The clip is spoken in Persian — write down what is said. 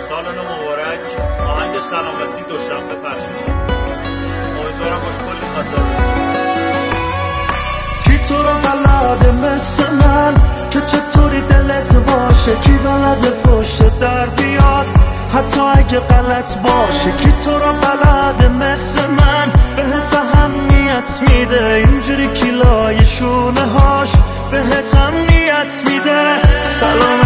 سال نو مبارک. آهنگ سلامتی دوشنبه پخش میشه. امیدوارم باش کلی خاطر. کی تو رو بلده مثل من که چطوری دلت باشه؟ کی بلده پشت در بیاد حتی اگه غلط باشه؟ کی تو رو بلده مثل من بهت اهمیت میده اینجوری کلای شونه هاش بهت امنیت میده؟ سلام